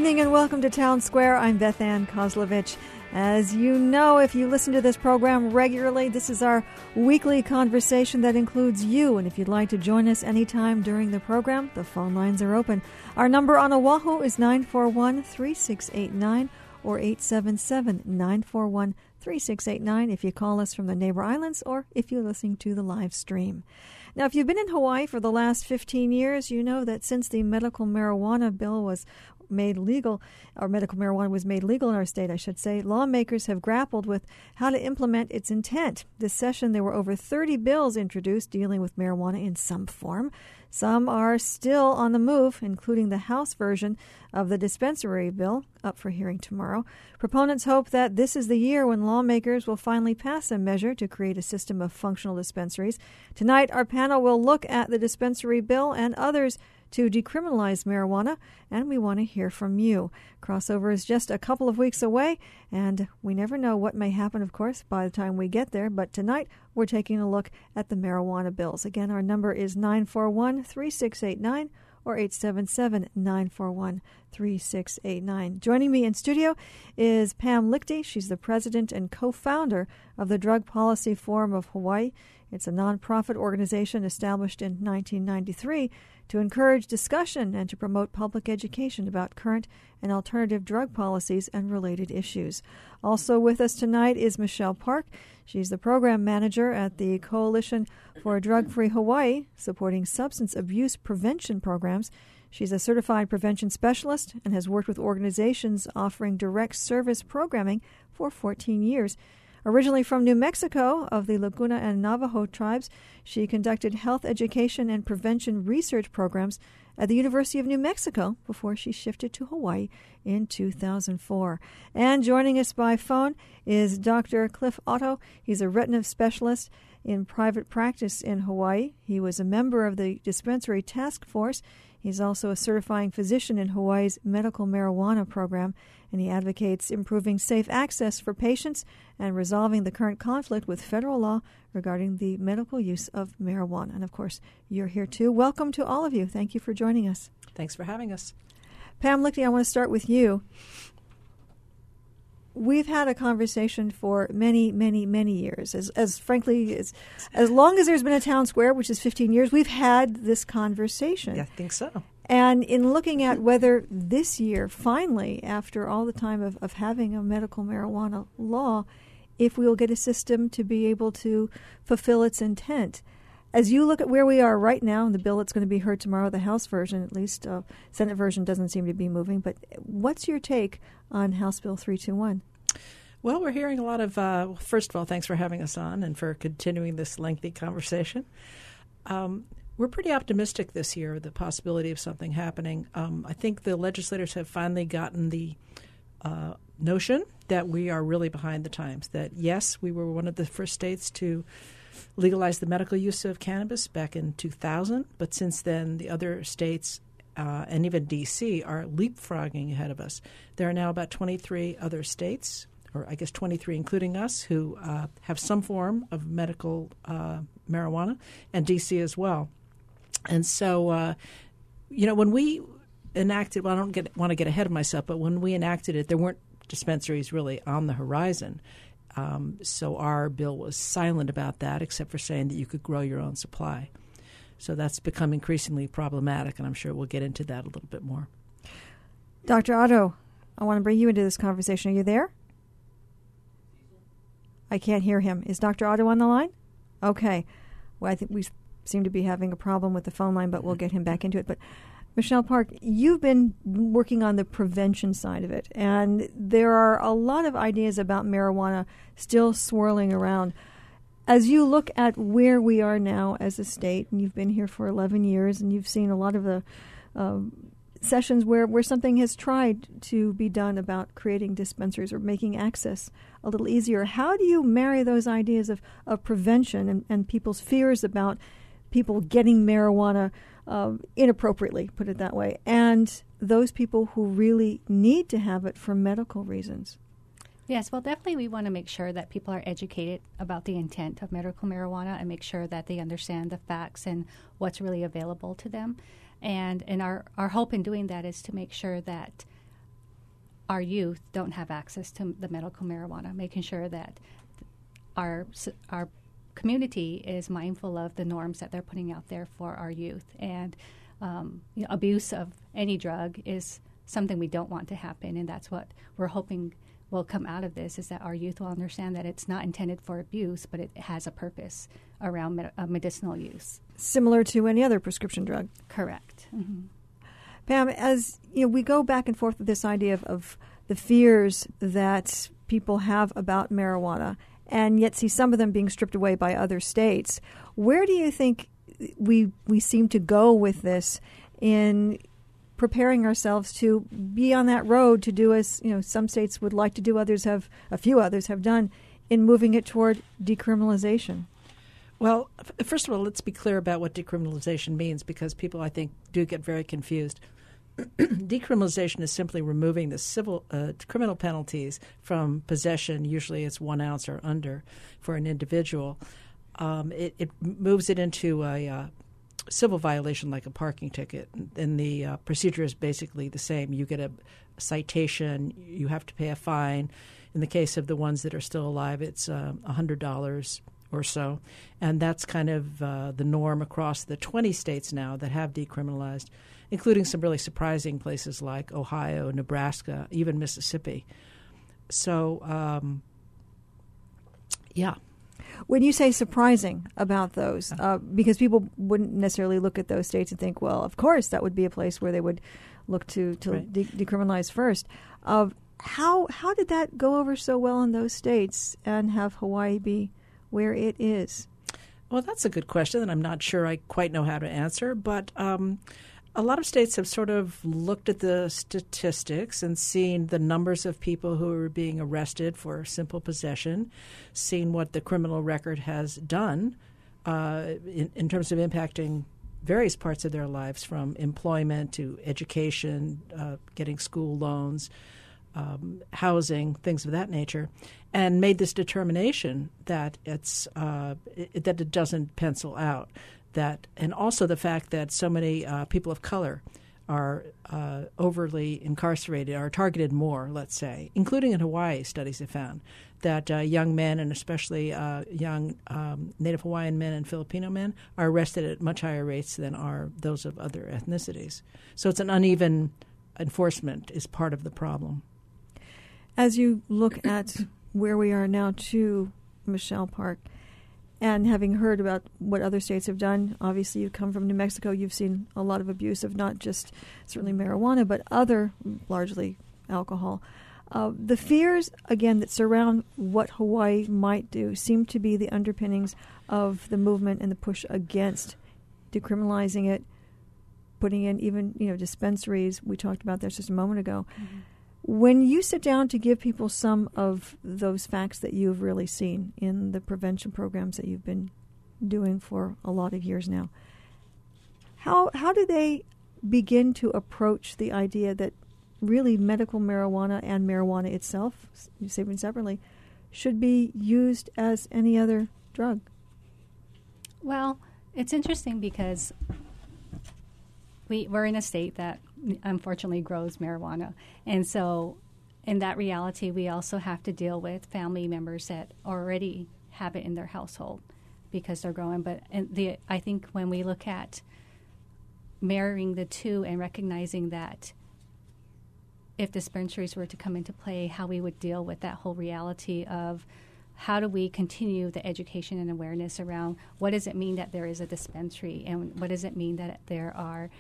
evening and welcome to Town Square. I'm Beth Ann Kozlovich. As you know, if you listen to this program regularly, this is our weekly conversation that includes you. And if you'd like to join us anytime during the program, the phone lines are open. Our number on Oahu is 941-3689 or 877-941-3689 if you call us from the neighbor islands or if you're listening to the live stream. Now, if you've been in Hawaii for the last 15 years, you know that since the medical marijuana bill was made legal, or medical marijuana was made legal in our state, I should say, lawmakers have grappled with how to implement its intent. This session, there were over 30 bills introduced dealing with marijuana in some form. Some are still on the move, including the House version of the dispensary bill, up for hearing tomorrow. Proponents hope that this is the year when lawmakers will finally pass a measure to create a system of functional dispensaries. Tonight, our panel will look at the dispensary bill and others to decriminalize marijuana, and we want to hear from you. Crossover is just a couple of weeks away, and we never know what may happen, of course, by the time we get there. But tonight, we're taking a look at the marijuana bills. Again, our number is 941-3689 or 877-941-3689. Joining me in studio is Pam Lichty. She's the president and co-founder of the Drug Policy Forum of Hawaii. It's a nonprofit organization established in 1993 to encourage discussion and to promote public education about current and alternative drug policies and related issues. Also with us tonight is Michelle Park. She's the program manager at the Coalition for a Drug-Free Hawaii, supporting substance abuse prevention programs. She's a certified prevention specialist and has worked with organizations offering direct service programming for 14 years. Originally from New Mexico, of the Laguna and Navajo tribes, she conducted health education and prevention research programs at the University of New Mexico before she shifted to Hawaii in 2004. And joining us by phone is Dr. Cliff Otto. He's a retina specialist in private practice in Hawaii. He was a member of the Dispensary Task Force. He's also a certifying physician in Hawaii's medical marijuana program, and he advocates improving safe access for patients and resolving the current conflict with federal law regarding the medical use of marijuana. And, of course, you're here, too. Welcome to all of you. Thank you for joining us. Thanks for having us. Pam Lichty, I want to start with you. We've had a conversation for many, many, many years. As long as there's been a town square, which is 15 years, we've had this conversation. Yeah, I think so. And in looking at whether this year, finally, after all the time of having a medical marijuana law, if we will get a system to be able to fulfill its intent. As you look at where we are right now, and the bill that's going to be heard tomorrow, the House version at least, Senate version doesn't seem to be moving, but what's your take on House Bill 321? Well, we're hearing a lot of, first of all, thanks for having us on and for continuing this lengthy conversation. We're pretty optimistic this year of the possibility of something happening. I think the legislators have finally gotten the notion that we are really behind the times, that, yes, we were one of the first states to legalize the medical use of cannabis back in 2000, but since then the other states and even D.C. are leapfrogging ahead of us. There are now about 23 other states, or I guess 23 including us, who have some form of medical marijuana, and D.C. as well. And so, when we enacted, well, I don't want to get ahead of myself, but when we enacted it, there weren't dispensaries really on the horizon. So our bill was silent about that, except for saying that you could grow your own supply. So that's become increasingly problematic, and I'm sure we'll get into that a little bit more. Dr. Otto, I want to bring you into this conversation. Are you there? I can't hear him. Is Dr. Otto on the line? Okay. Well, I think we seem to be having a problem with the phone line, but we'll get him back into it. But Michelle Park, you've been working on the prevention side of it, and there are a lot of ideas about marijuana still swirling around. As you look at where we are now as a state, and you've been here for 11 years, and you've seen a lot of the sessions where something has tried to be done about creating dispensaries or making access a little easier, how do you marry those ideas of prevention and people's fears about people getting marijuana inappropriately, put it that way, and those people who really need to have it for medical reasons? Yes, well, definitely we want to make sure that people are educated about the intent of medical marijuana and make sure that they understand the facts and what's really available to them. And our hope in doing that is to make sure that our youth don't have access to the medical marijuana, making sure that our community is mindful of the norms that they're putting out there for our youth. And abuse of any drug is something we don't want to happen, and that's what we're hoping will come out of this, is that our youth will understand that it's not intended for abuse, but it has a purpose around medicinal use. Similar to any other prescription drug. Correct. Mm-hmm. Pam, as we go back and forth with this idea of the fears that people have about marijuana, and yet see some of them being stripped away by other states, where do you think we seem to go with this in preparing ourselves to be on that road to do as some states would like to do, a few others have done, in moving it toward decriminalization? Well, first of all, let's be clear about what decriminalization means, because people, I think, do get very confused. Decriminalization is simply removing the criminal penalties from possession. Usually it's 1 ounce or under for an individual. It moves it into a civil violation like a parking ticket, and the procedure is basically the same. You get a citation, you have to pay a fine. In the case of the ones that are still alive, it's $100 or so, and that's kind of the norm across the 20 states now that have decriminalized, including some really surprising places like Ohio, Nebraska, even Mississippi. So, yeah. When you say surprising about those, because people wouldn't necessarily look at those states and think, well, of course, that would be a place where they would look to right. Decriminalize first. How did that go over so well in those states and have Hawaii be where it is? Well, that's a good question that I'm not sure I quite know how to answer, but a lot of states have sort of looked at the statistics and seen the numbers of people who are being arrested for simple possession, seen what the criminal record has done in terms of impacting various parts of their lives, from employment to education, getting school loans, housing, things of that nature, and made this determination that that it doesn't pencil out. And also the fact that so many people of color are overly incarcerated, are targeted more, let's say, including in Hawaii. Studies have found that young men, and especially young Native Hawaiian men and Filipino men, are arrested at much higher rates than are those of other ethnicities. So it's an uneven enforcement is part of the problem. As you look at where we are now to Michelle Park, and having heard about what other states have done, obviously you come from New Mexico, you've seen a lot of abuse of not just certainly marijuana, but other, largely alcohol. The fears, again, that surround what Hawaii might do seem to be the underpinnings of the movement and the push against decriminalizing it, putting in even, dispensaries. We talked about this just a moment ago. Mm-hmm. When you sit down to give people some of those facts that you've really seen in the prevention programs that you've been doing for a lot of years now, how do they begin to approach the idea that really medical marijuana and marijuana itself, saving separately, should be used as any other drug? Well, it's interesting because we're in a state that unfortunately grows marijuana. And so in that reality, we also have to deal with family members that already have it in their household because they're growing. But I think when we look at marrying the two and recognizing that if dispensaries were to come into play, how we would deal with that whole reality of how do we continue the education and awareness around what does it mean that there is a dispensary, and what does it mean that there are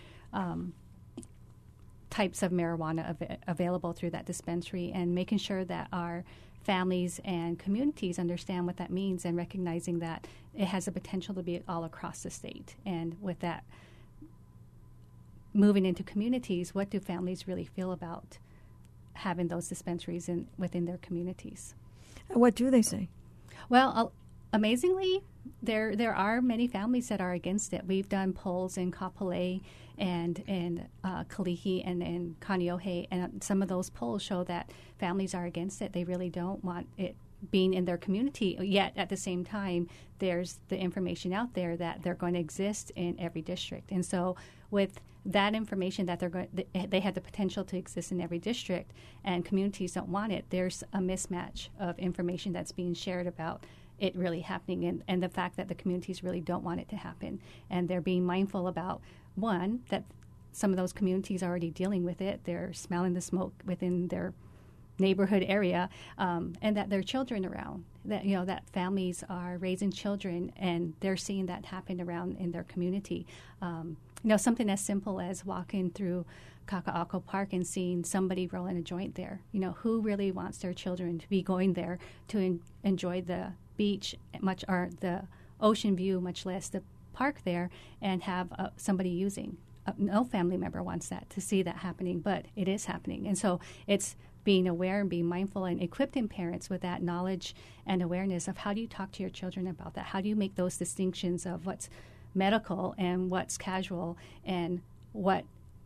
types of marijuana available through that dispensary, and making sure that our families and communities understand what that means, and recognizing that it has the potential to be all across the state. And with that, moving into communities, what do families really feel about having those dispensaries within their communities? What do they say? Well, amazingly, there are many families that are against it. We've done polls in Kapolei and in Kalihi and in Kaneohe, and some of those polls show that families are against it. They really don't want it being in their community, yet at the same time, there's the information out there that they're going to exist in every district. And so with that information that they have the potential to exist in every district and communities don't want it, there's a mismatch of information that's being shared about it really happening and the fact that the communities really don't want it to happen. And they're being mindful about, one, that some of those communities are already dealing with it. They're smelling the smoke within their neighborhood area, and that there are children around, that that families are raising children and they're seeing that happen around in their community. Something as simple as walking through Kaka'ako Park and seeing somebody rolling a joint there. Who really wants their children to be going there to enjoy the beach or the ocean view, much less the park there, and have somebody using? No family member wants that, to see that happening, but it is happening. And so it's being aware and being mindful and equipping parents with that knowledge and awareness of how do you talk to your children about that? How do you make those distinctions of what's medical and what's casual and what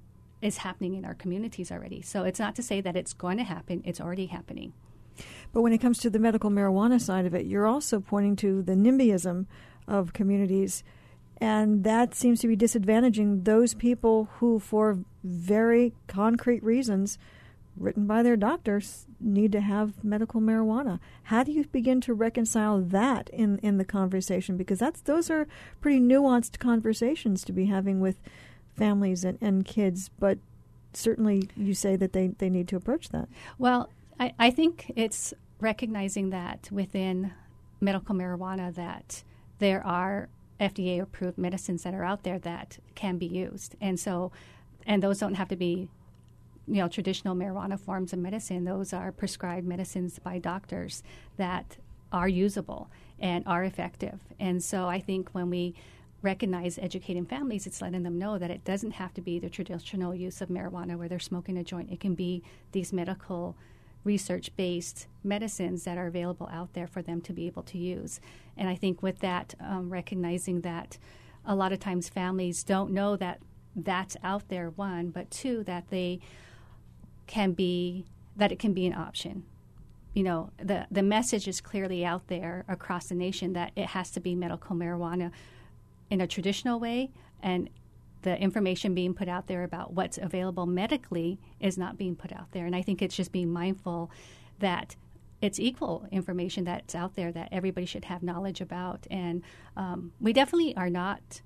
is happening in our communities already? So it's not to say that it's going to happen. It's already happening. But when it comes to the medical marijuana side of it, you're also pointing to the NIMBYism of communities, and that seems to be disadvantaging those people who, for very concrete reasons written by their doctors, need to have medical marijuana. How do you begin to reconcile that in the conversation? Because those are pretty nuanced conversations to be having with families and kids, but certainly you say that they need to approach that. Well, I think it's recognizing that within medical marijuana that there are FDA-approved medicines that are out there that can be used. And those don't have to be traditional marijuana forms of medicine. Those are prescribed medicines by doctors that are usable and are effective. And so I think when we recognize educating families, it's letting them know that it doesn't have to be the traditional use of marijuana where they're smoking a joint. It can be these medical research-based medicines that are available out there for them to be able to use. And I think with that, recognizing that a lot of times families don't know that that's out there, one, but two, that it can be an option. The message is clearly out there across the nation that it has to be medical marijuana in a traditional way, and the information being put out there about what's available medically is not being put out there. And I think it's just being mindful that it's equal information that's out there that everybody should have knowledge about. And we definitely are not,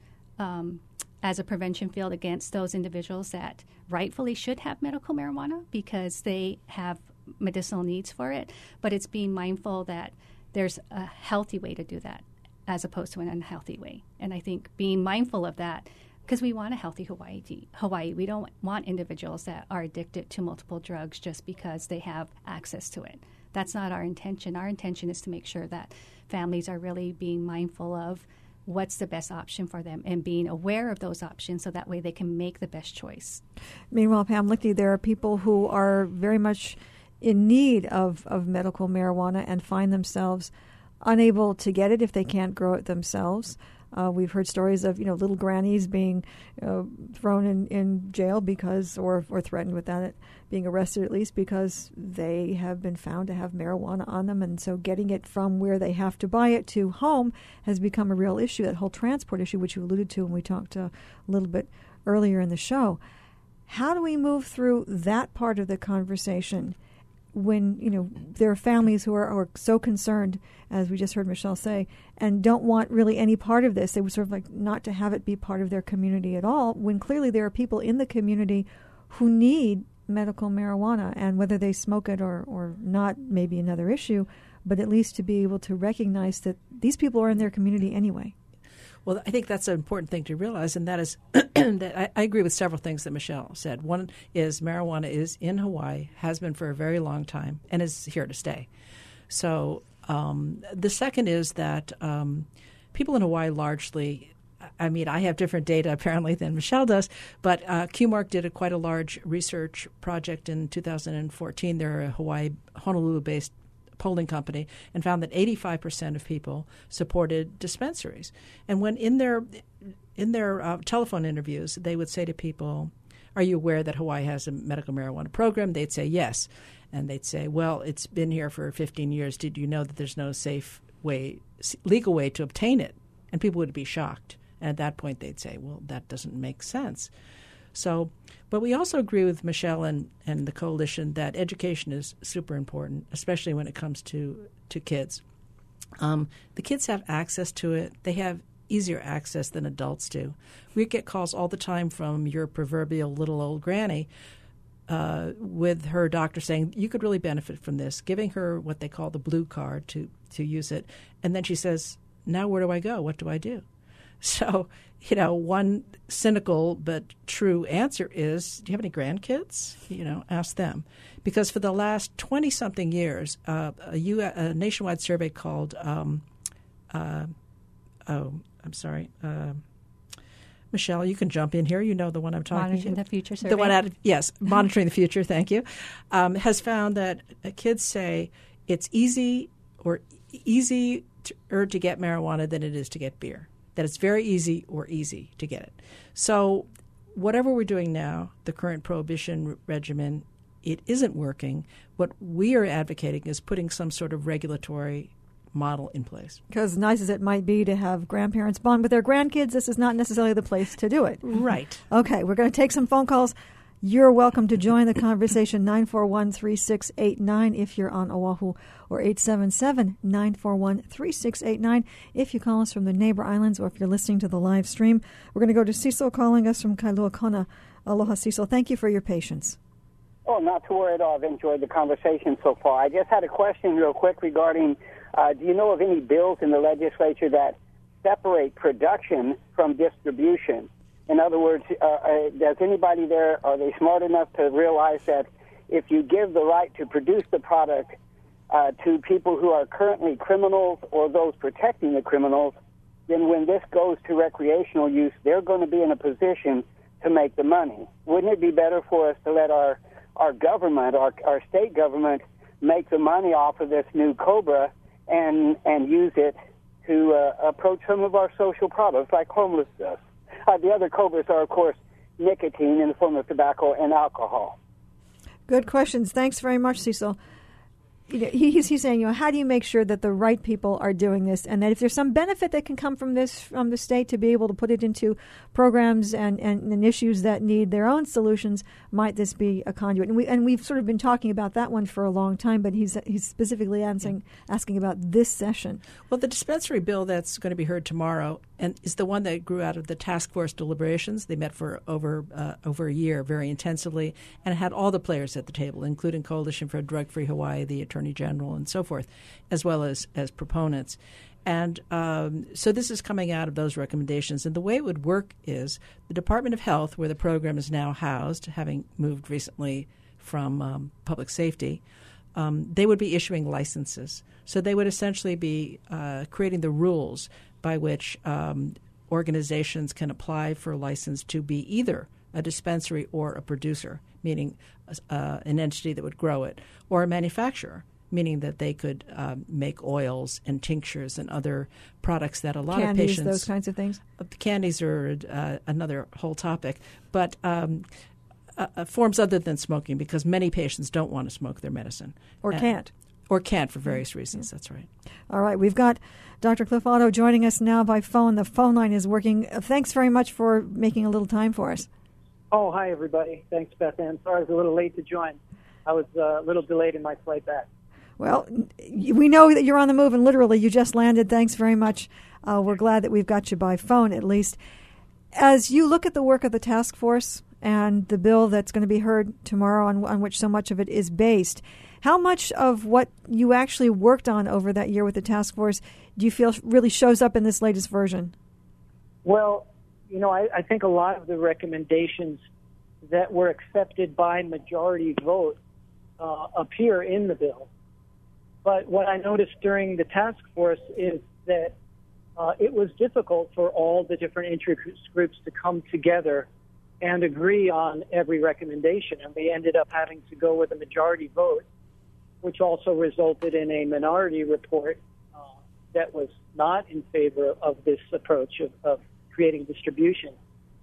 as a prevention field, against those individuals that rightfully should have medical marijuana because they have medicinal needs for it. But it's being mindful that there's a healthy way to do that as opposed to an unhealthy way. And I think being mindful of that, because we want a healthy Hawaii. We don't want individuals that are addicted to multiple drugs just because they have access to it. That's not our intention. Our intention is to make sure that families are really being mindful of what's the best option for them and being aware of those options so that way they can make the best choice. Meanwhile, Pam Lichty, there are people who are very much in need of medical marijuana and find themselves unable to get it if they can't grow it themselves. We've heard stories of little grannies being thrown in jail because, or threatened with that, being arrested at least because they have been found to have marijuana on them, and so getting it from where they have to buy it to home has become a real issue. That whole transport issue, which you alluded to when we talked a little bit earlier in the show. How do we move through that part of the conversation when there are families who are so concerned, as we just heard Michelle say, and don't want really any part of this? They would sort of like not to have it be part of their community at all, when clearly there are people in the community who need medical marijuana, and whether they smoke it or not may be another issue, but at least to be able to recognize that these people are in their community anyway. Well, I think that's an important thing to realize, and that is that I agree with several things that Michelle said. One is marijuana is in Hawaii, has been for a very long time, and is here to stay. So the second is that people in Hawaii largely, I mean, I have different data apparently than Michelle does, but QMark did quite a large research project in 2014. They're a Honolulu-based polling company, and found that 85% of people supported dispensaries. And when in their telephone interviews, they would say to people, are you aware that Hawaii has a medical marijuana program? They'd say yes. And they'd say, well, it's been here for 15 years. Did you know that there's no safe way, legal way to obtain it? And people would be shocked. And at that point, they'd say, well, that doesn't make sense. So, but we also agree with Michelle and the coalition that education is super important, especially when it comes to kids. The kids have access to it. They have easier access than adults do. We get calls all the time from your proverbial little old granny with her doctor saying, you could really benefit from this, giving her what they call the blue card to use it. And then she says, now where do I go? What do I do? So, one cynical but true answer is, do you have any grandkids? Ask them. Because for the last 20-something years, a nationwide survey called, Michelle, you can jump in here. You know the one I'm talking about. Monitoring the Future survey. Monitoring the Future, thank you, has found that kids say it's easier to get marijuana than it is to get beer. That it's very easy to get it. So whatever we're doing now, the current prohibition regimen, it isn't working. What we are advocating is putting some sort of regulatory model in place. Because nice as it might be to have grandparents bond with their grandkids, this is not necessarily the place to do it. Right. Okay, we're going to take some phone calls. You're welcome to join the conversation, 941-3689 if you're on Oahu, or 877-941-3689 if you call us from the neighbor islands or if you're listening to the live stream. We're going to go to Cecil calling us from Kailua Kona. Aloha, Cecil. Thank you for your patience. Oh, not to worry at all. I've enjoyed the conversation so far. I just had a question real quick regarding, do you know of any bills in the legislature that separate production from distribution? In other words, does anybody there, are they smart enough to realize that if you give the right to produce the product to people who are currently criminals or those protecting the criminals, then when this goes to recreational use, they're going to be in a position to make the money? Wouldn't it be better for us to let our government, our state government, make the money off of this new COBRA and use it to approach some of our social problems like homelessness? The other COBRAs are, of course, nicotine in the form of tobacco and alcohol. Good questions. Thanks very much, Cecil. He's saying, how do you make sure that the right people are doing this, and that if there's some benefit that can come from this, from the state, to be able to put it into programs and issues that need their own solutions, might this be a conduit? And we've sort of been talking about that one for a long time, but he's specifically asking about this session. Well, the dispensary bill that's going to be heard tomorrow and is the one that grew out of the task force deliberations. They met for over a year very intensively, and it had all the players at the table, including Coalition for a Drug-Free Hawaii, the Attorney General, and so forth, as well as proponents. And so this is coming out of those recommendations. And the way it would work is the Department of Health, where the program is now housed, having moved recently from public safety, they would be issuing licenses. So they would essentially be creating the rules by which organizations can apply for a license to be either a dispensary or a producer, meaning an entity that would grow it, or a manufacturer, meaning that they could make oils and tinctures and other products that a lot candies, of patients... those kinds of things? Candies are another whole topic, but forms other than smoking, because many patients don't want to smoke their medicine. Or can't. Or can't for various reasons. That's right. All right. We've got Dr. Cliff Otto joining us now by phone. The phone line is working. Thanks very much for making a little time for us. Oh, hi, everybody. Thanks, Beth Ann. Sorry I was a little late to join. I was a little delayed in my flight back. Well, we know that you're on the move, and literally you just landed. Thanks very much. We're glad that we've got you by phone, at least. As you look at the work of the task force and the bill that's going to be heard tomorrow, on which so much of it is based, how much of what you actually worked on over that year with the task force do you feel really shows up in this latest version? Well, I think a lot of the recommendations that were accepted by majority vote appear in the bill. But what I noticed during the task force is that it was difficult for all the different interest groups to come together and agree on every recommendation. And we ended up having to go with a majority vote, which also resulted in a minority report that was not in favor of this approach of creating distribution.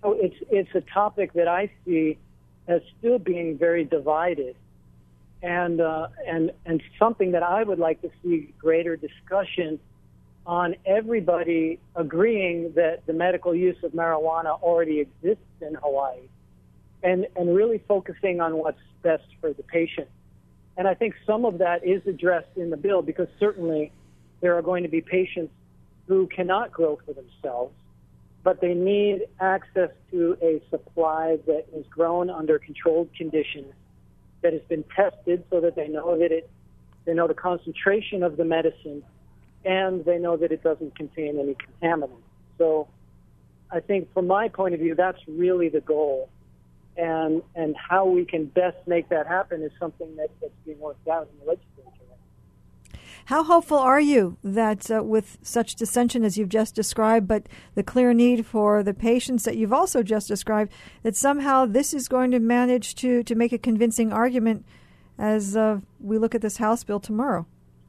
So it's a topic that I see as still being very divided, and something that I would like to see greater discussion on, everybody agreeing that the medical use of marijuana already exists in Hawaii, and really focusing on what's best for the patient. And I think some of that is addressed in the bill, because certainly there are going to be patients who cannot grow for themselves, but they need access to a supply that is grown under controlled conditions, that has been tested so that they know the concentration of the medicine, and they know that it doesn't contain any contaminants. So I think from my point of view, that's really the goal. And how we can best make that happen is something that's being worked out in the legislature. How hopeful are you that with such dissension as you've just described, but the clear need for the patients that you've also just described, that somehow this is going to manage to make a convincing argument as we look at this House bill tomorrow?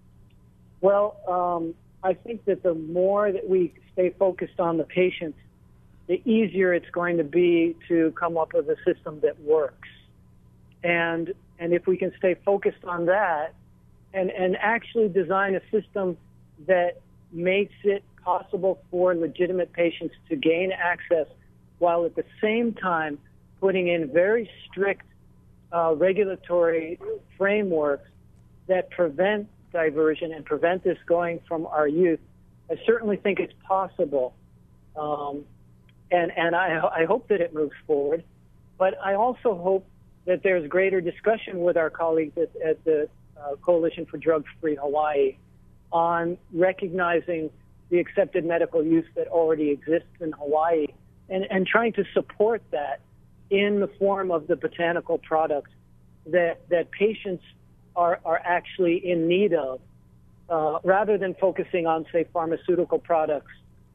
Well, I think that the more that we stay focused on the patients, the easier it's going to be to come up with a system that works. And if we can stay focused on that, and actually design a system that makes it possible for legitimate patients to gain access, while at the same time putting in very strict regulatory frameworks that prevent diversion and prevent this going from our youth, I certainly think it's possible. And I hope that it moves forward. But I also hope that there's greater discussion with our colleagues at the Coalition for Drug-Free Hawaii on recognizing the accepted medical use that already exists in Hawaii, and trying to support that in the form of the botanical products that patients are actually in need of, rather than focusing on, say, pharmaceutical products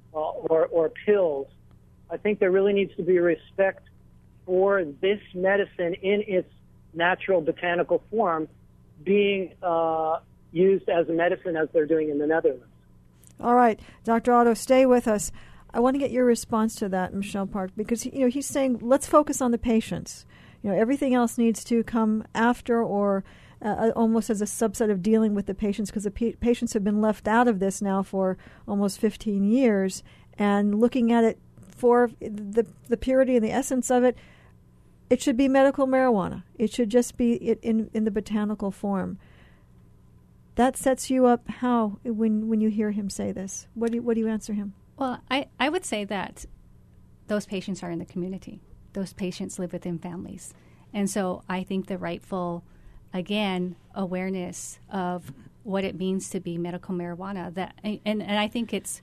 or pills. I think there really needs to be respect for this medicine in its natural botanical form, being used as a medicine as they're doing in the Netherlands. All right, Dr. Otto, stay with us. I want to get your response to that, Michelle Park, because he's saying let's focus on the patients. Everything else needs to come after, or almost as a subset of dealing with the patients, because the patients have been left out of this now for almost 15 years, and looking at it for the purity and the essence of it, it should be medical marijuana. It should just be in the botanical form. That sets you up how when you hear him say this? What do you answer him? Well, I would say that those patients are in the community. Those patients live within families. And so I think the rightful, again, awareness of what it means to be medical marijuana, and I think it's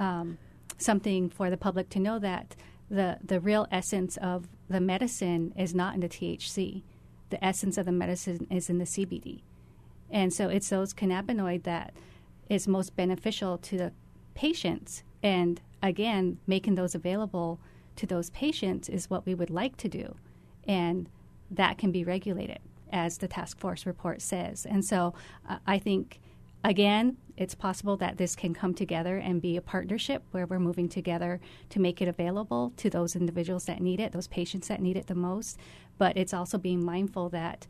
something for the public to know that the real essence of the medicine is not in the THC. The essence of the medicine is in the CBD. And so it's those cannabinoid that is most beneficial to the patients. And again, making those available to those patients is what we would like to do. And that can be regulated, as the task force report says. And so I think, again, it's possible that this can come together and be a partnership where we're moving together to make it available to those individuals that need it, those patients that need it the most. But it's also being mindful that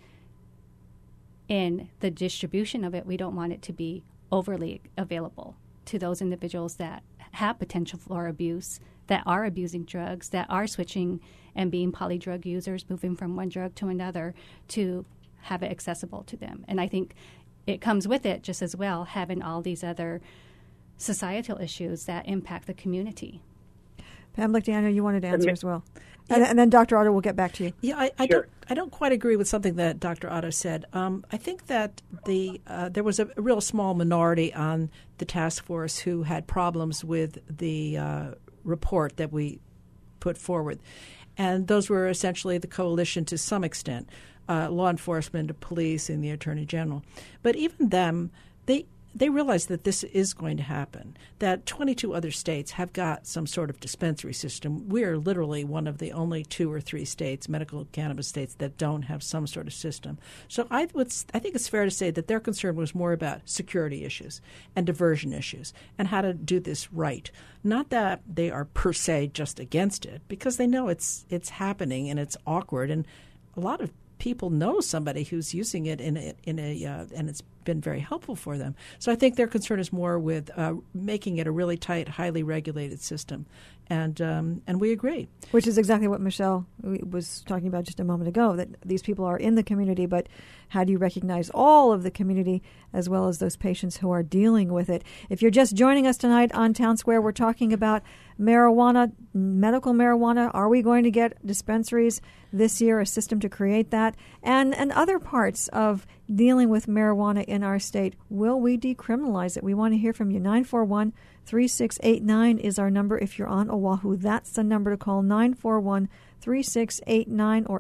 in the distribution of it, we don't want it to be overly available to those individuals that have potential for abuse, that are abusing drugs, that are switching and being polydrug users, moving from one drug to another, to have it accessible to them. And I think it comes with it just as well, having all these other societal issues that impact the community. Pam Lichty, I know you wanted to answer as well. And then Dr. Otto will get back to you. Yeah, I don't quite agree with something that Dr. Otto said. I think that there was a real small minority on the task force who had problems with the report that we put forward. And those were essentially the coalition to some extent, law enforcement, police, and the Attorney General. But even them, they they realize that this is going to happen, that 22 other states have got some sort of dispensary system. We are literally one of the only 2 or 3 states, medical cannabis states, that don't have some sort of system. So I think it's fair to say that their concern was more about security issues and diversion issues and how to do this right. Not that they are per se just against it, because they know it's happening and it's awkward, and a lot of people know somebody who's using it and it's been very helpful for them. So I think their concern is more with making it a really tight, highly regulated system, and we agree. Which is exactly what Michelle was talking about just a moment ago, that these people are in the community, but how do you recognize all of the community as well as those patients who are dealing with it? If you're just joining us tonight on Town Square, we're talking about marijuana, medical marijuana. Are we going to get dispensaries this year, a system to create that, and other parts of dealing with marijuana in our state? Will we decriminalize it? We want to hear from you. 941-3689 is our number. If you're on Oahu, that's the number to call, 941-3689 or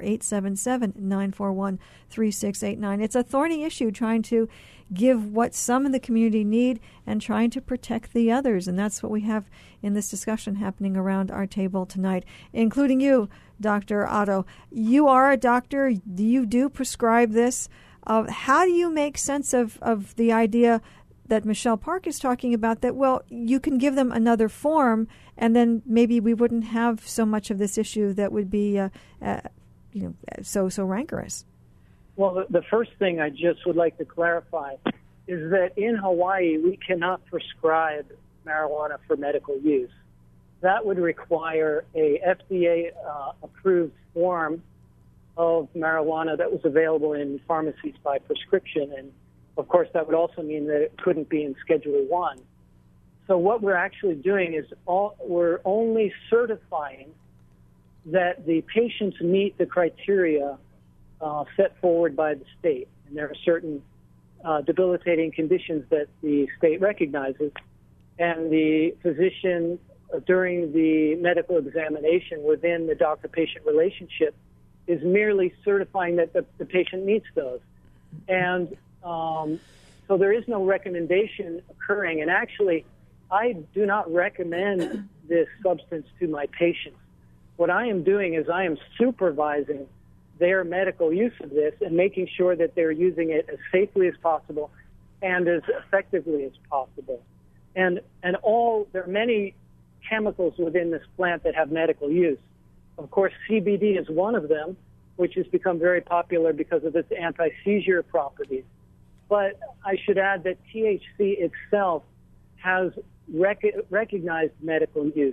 877-941-3689. It's a thorny issue, trying to give what some in the community need and trying to protect the others. And that's what we have in this discussion happening around our table tonight, including you, Dr. Otto. You are a doctor. You do prescribe this. How do you make sense of the idea that Michelle Park is talking about, that, well, you can give them another form and then maybe we wouldn't have so much of this issue that would be so rancorous? Well, the first thing I just would like to clarify is that in Hawaii, we cannot prescribe marijuana for medical use. That would require a FDA-approved form of marijuana that was available in pharmacies by prescription. And, of course, that would also mean that it couldn't be in Schedule 1. So what we're actually doing is we're only certifying that the patients meet the criteria set forward by the state. And there are certain debilitating conditions that the state recognizes. And the physician, during the medical examination within the doctor-patient relationship, is merely certifying that the patient meets those. And so there is no recommendation occurring. And actually, I do not recommend this substance to my patients. What I am doing is I am supervising their medical use of this and making sure that they're using it as safely as possible and as effectively as possible. And there are many chemicals within this plant that have medical use. Of course, CBD is one of them, which has become very popular because of its anti-seizure properties. But I should add that THC itself has recognized medical use,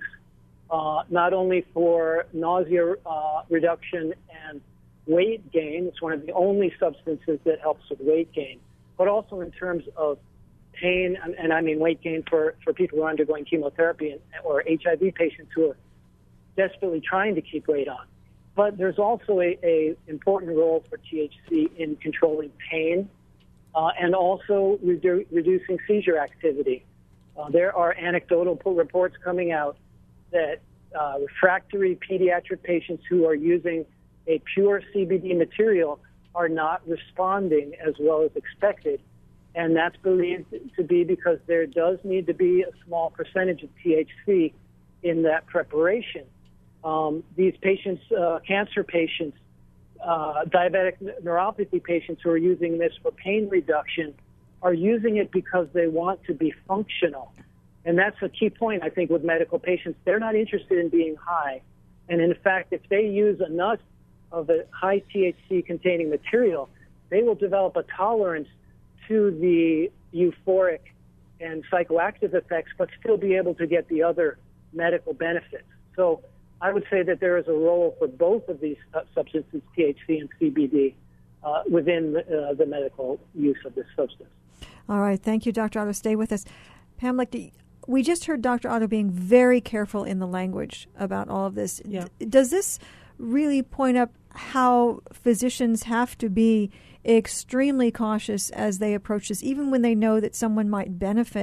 not only for nausea reduction and weight gain. It's one of the only substances that helps with weight gain, but also in terms of pain, and I mean weight gain for people who are undergoing chemotherapy or HIV patients who are desperately trying to keep weight on. But there's also a important role for THC in controlling pain and also reducing seizure activity. There are anecdotal reports coming out that refractory pediatric patients who are using a pure CBD material are not responding as well as expected. And that's believed to be because there does need to be a small percentage of THC in that preparation. These patients, cancer patients, diabetic neuropathy patients who are using this for pain reduction are using it because they want to be functional. And that's a key point, I think, with medical patients. They're not interested in being high. And in fact, if they use enough of a high THC-containing material, they will develop a tolerance to the euphoric and psychoactive effects, but still be able to get the other medical benefits. So I would say that there is a role for both of these substances, THC and CBD, within the medical use of this substance. All right. Thank you, Dr. Otto. Stay with us. Pam Lichty, we just heard Dr. Otto being very careful in the language about all of this. Yeah. Does this really point up how physicians have to be extremely cautious as they approach this, even when they know that someone might benefit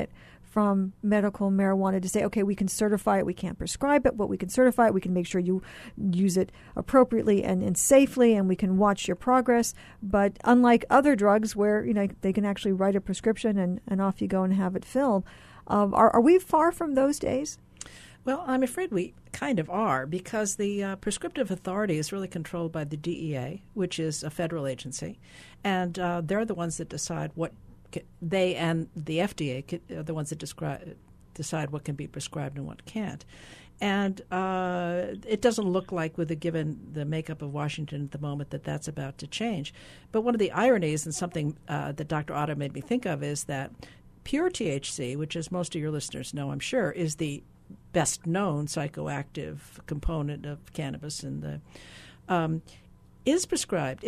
from medical marijuana to say, okay, we can certify it, we can't prescribe it, but we can certify it, we can make sure you use it appropriately and safely, and we can watch your progress. But unlike other drugs where, they can actually write a prescription and off you go and have it filled, are we far from those days? Well, I'm afraid we kind of are, because the prescriptive authority is really controlled by the DEA, which is a federal agency, and they're the ones that decide what they and the FDA are the ones that decide what can be prescribed and what can't. And it doesn't look like, given the makeup of Washington at the moment, that that's about to change. But one of the ironies, and something that Dr. Otto made me think of, is that pure THC, which, as most of your listeners know, I'm sure, is the best known psychoactive component of cannabis, and is prescribed,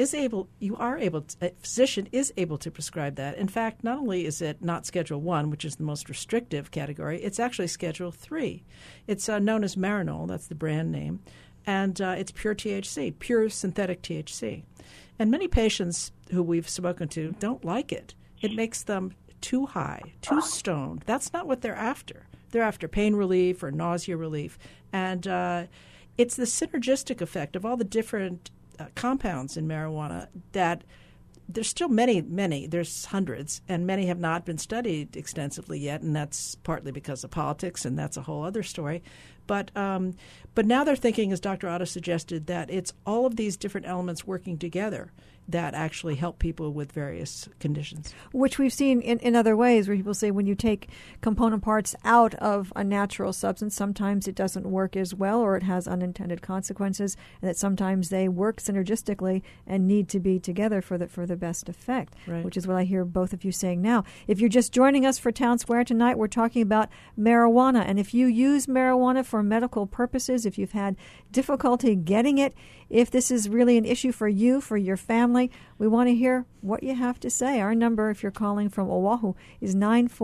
a physician is able to prescribe that. In fact, not only is it not Schedule 1, which is the most restrictive category, it's actually Schedule 3. It's known as Marinol, that's the brand name, and it's pure THC, pure synthetic THC. And many patients who we've spoken to don't like it. It makes them too high, too stoned. That's not what they're after. They're after pain relief or nausea relief. And it's the synergistic effect of all the different compounds in marijuana that there's still many, there's hundreds, and many have not been studied extensively yet, and that's partly because of politics, and that's a whole other story. But now they're thinking, as Dr. Otto suggested, that it's all of these different elements working together that actually help people with various conditions. Which we've seen in other ways, where people say when you take component parts out of a natural substance, sometimes it doesn't work as well, or it has unintended consequences, and that sometimes they work synergistically and need to be together for the best effect, right. Which is what I hear both of you saying now. If you're just joining us for Town Square tonight, we're talking about marijuana, and if you use marijuana for medical purposes, if you've had difficulty getting it, if this is really an issue for you, for your family, we want to hear what you have to say. Our number, if you're calling from Oahu, is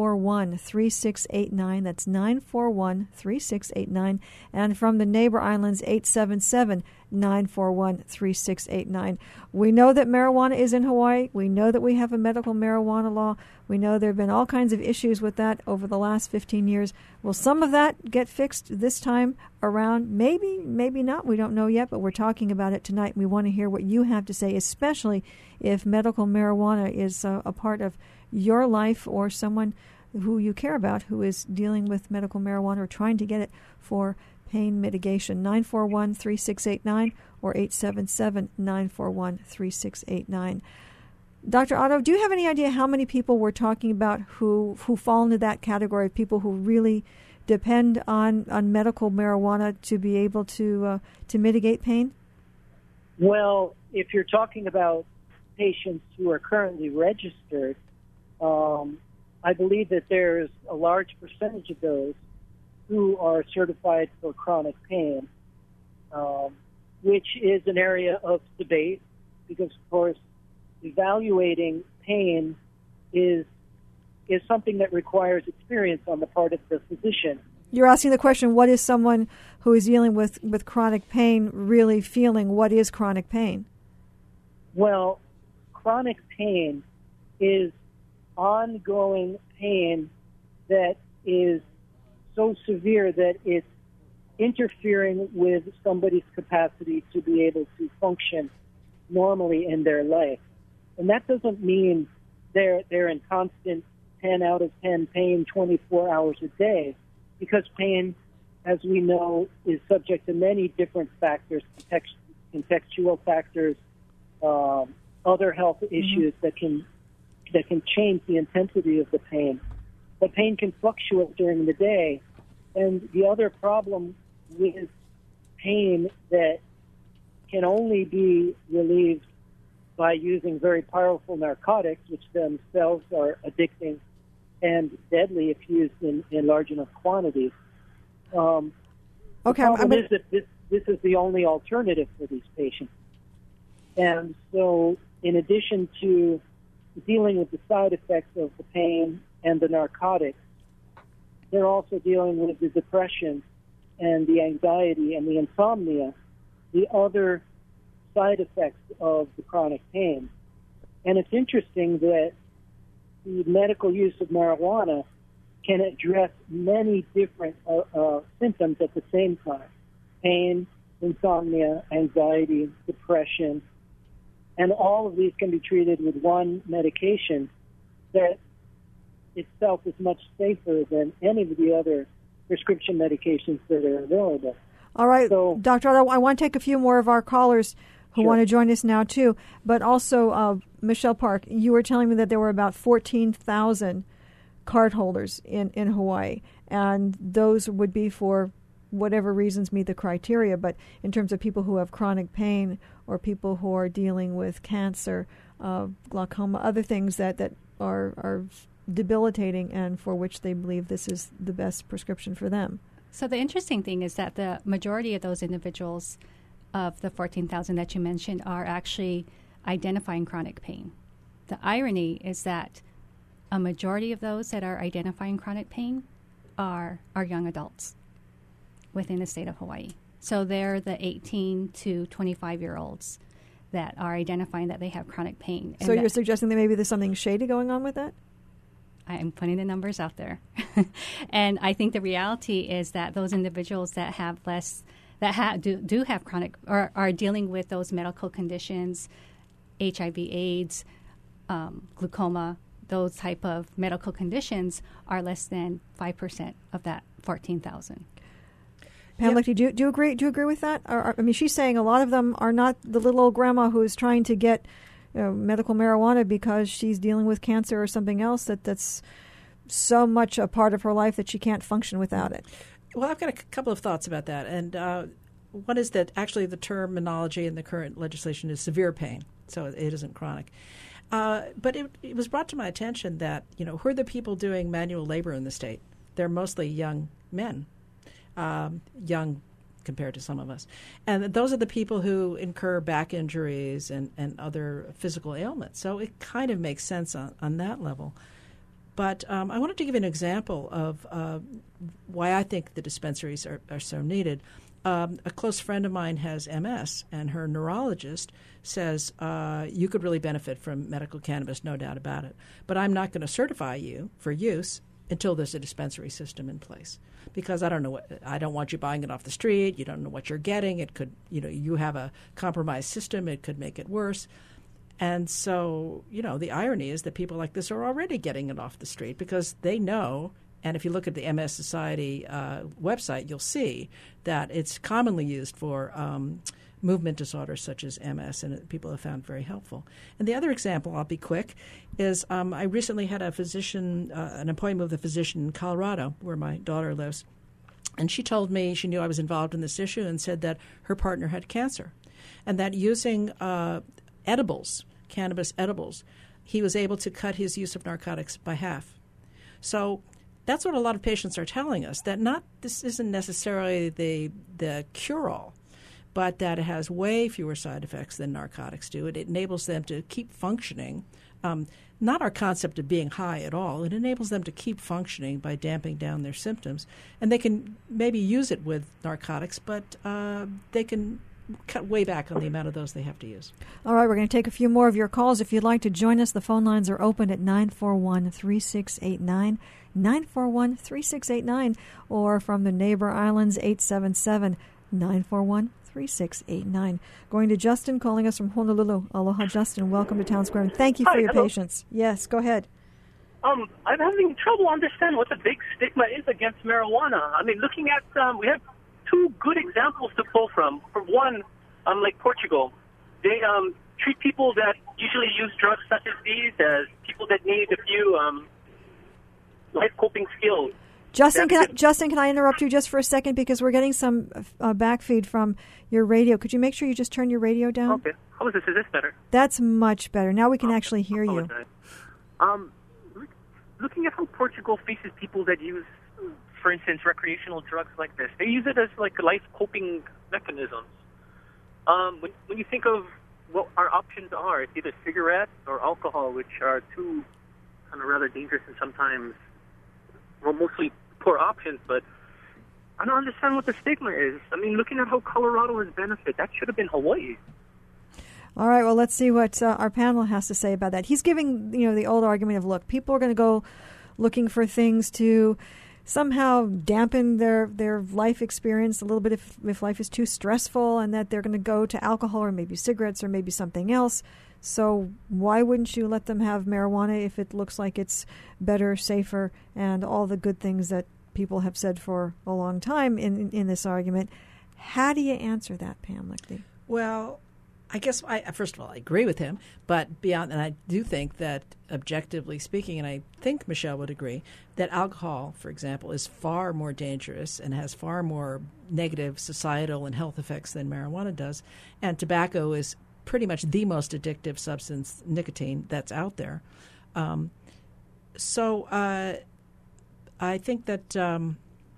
941-3689. That's 941-3689. And from the neighbor islands, 877-941-3689. We know that marijuana is in Hawaii. We know that we have a medical marijuana law. We know there have been all kinds of issues with that over the last 15 years. Will some of that get fixed this time around? Maybe, maybe not. We don't know yet, but we're talking about it tonight. We want to hear what you have to say, especially if medical marijuana is a part of your life or someone who you care about who is dealing with medical marijuana or trying to get it for pain mitigation. 941-3689 or 877-941-3689. Dr. Otto, do you have any idea how many people we're talking about who fall into that category of people who really depend on medical marijuana to be able to mitigate pain? Well, if you're talking about patients who are currently registered, I believe that there's a large percentage of those who are certified for chronic pain, which is an area of debate because, of course, evaluating pain is something that requires experience on the part of the physician. You're asking the question, what is someone who is dealing with chronic pain really feeling? What is chronic pain? Well, chronic pain is ongoing pain that is so severe that it's interfering with somebody's capacity to be able to function normally in their life. And that doesn't mean they're in constant 10 out of 10 pain 24 hours a day, because pain, as we know, is subject to many different factors, contextual factors, other health issues that can change the intensity of the pain. But pain can fluctuate during the day. And the other problem with pain that can only be relieved by using very powerful narcotics, which themselves are addicting and deadly if used in large enough quantities. Okay, the problem is that this is the only alternative for these patients. And so in addition to dealing with the side effects of the pain and the narcotics, they're also dealing with the depression and the anxiety and the insomnia, the other side effects of the chronic pain. And it's interesting that the medical use of marijuana can address many different symptoms at the same time. Pain, insomnia, anxiety, depression, and all of these can be treated with one medication that itself is much safer than any of the other prescription medications that are available. All right, So, Dr. Otto, I want to take a few more of our callers who Sure. want to join us now, too. But also, Michelle Park, you were telling me that there were about 14,000 card holders in Hawaii, and those would be for whatever reasons meet the criteria. But in terms of people who have chronic pain or people who are dealing with cancer, glaucoma, other things that are debilitating and for which they believe this is the best prescription for them. So the interesting thing is that the majority of those individuals of the 14,000 that you mentioned are actually identifying chronic pain. The irony is that a majority of those that are identifying chronic pain are young adults within the state of Hawaii. So they're the 18 to 25-year-olds that are identifying that they have chronic pain. So you're suggesting that maybe there's something shady going on with that? I'm putting the numbers out there. And I think the reality is that those individuals that have less, do have chronic, or are dealing with those medical conditions, HIV, AIDS, glaucoma, those type of medical conditions are less than 5% of that 14,000. Pam Lichty, do you agree? Do you agree with that? I mean, she's saying a lot of them are not the little old grandma who is trying to get medical marijuana because she's dealing with cancer or something else that's so much a part of her life that she can't function without it. Well, I've got a couple of thoughts about that. And one is that actually the terminology in the current legislation is severe pain, so it isn't chronic. But it was brought to my attention that, who are the people doing manual labor in the state? They're mostly young men, young compared to some of us. And those are the people who incur back injuries and other physical ailments. So it kind of makes sense on that level. But I wanted to give an example of why I think the dispensaries are so needed. A close friend of mine has MS, and her neurologist says, you could really benefit from medical cannabis, no doubt about it. But I'm not going to certify you for use until there's a dispensary system in place. Because I don't want you buying it off the street. You don't know what you're getting. It could, you have a compromised system. It could make it worse. And so, the irony is that people like this are already getting it off the street because they know. And if you look at the MS Society website, you'll see that it's commonly used for movement disorders such as MS, and people have found very helpful. And the other example, I'll be quick, is I recently had an appointment with a physician in Colorado, where my daughter lives, and she told me she knew I was involved in this issue and said that her partner had cancer, and that using edibles, cannabis edibles, he was able to cut his use of narcotics by half. So that's what a lot of patients are telling us, that this isn't necessarily the cure-all, but that it has way fewer side effects than narcotics do. It enables them to keep functioning. Not our concept of being high at all. It enables them to keep functioning by damping down their symptoms. And they can maybe use it with narcotics, but they can cut way back on the amount of those they have to use. All right, we're going to take a few more of your calls. If you'd like to join us, the phone lines are open at 941-3689, 941-3689, or from the neighbor islands, 877-941-3689. Going to Justin, calling us from Honolulu. Aloha, Justin. Welcome to Town Square, and thank you for your patience. Yes, go ahead. I'm having trouble understanding what the big stigma is against marijuana. I mean, looking at, we have two good examples to pull from. For one, like Portugal, they treat people that usually use drugs such as these as people that need a few life coping skills. Justin, can I interrupt you just for a second because we're getting some backfeed from your radio. Could you make sure you just turn your radio down? Okay. How is this? Is this better? That's much better. Now we can actually hear you. Looking at how Portugal faces people that use, for instance, recreational drugs like this, they use it as like life coping mechanisms. When you think of what our options are, it's either cigarettes or alcohol, which are two kind of rather dangerous and sometimes, well, mostly poor options, but I don't understand what the stigma is. I mean, looking at how Colorado has benefited, that should have been Hawaii. All right, well, let's see what our panel has to say about that. He's giving, the old argument of, look, people are going to go looking for things to somehow dampen their life experience a little bit if life is too stressful, and that they're going to go to alcohol or maybe cigarettes or maybe something else. So why wouldn't you let them have marijuana if it looks like it's better, safer, and all the good things that people have said for a long time in this argument? How do you answer that, Pam Lichty? Well, I guess, first of all, I agree with him, but beyond, and I do think that objectively speaking, and I think Michelle would agree, that alcohol, for example, is far more dangerous and has far more negative societal and health effects than marijuana does, and tobacco is pretty much the most addictive substance, nicotine, that's out there. So I think that...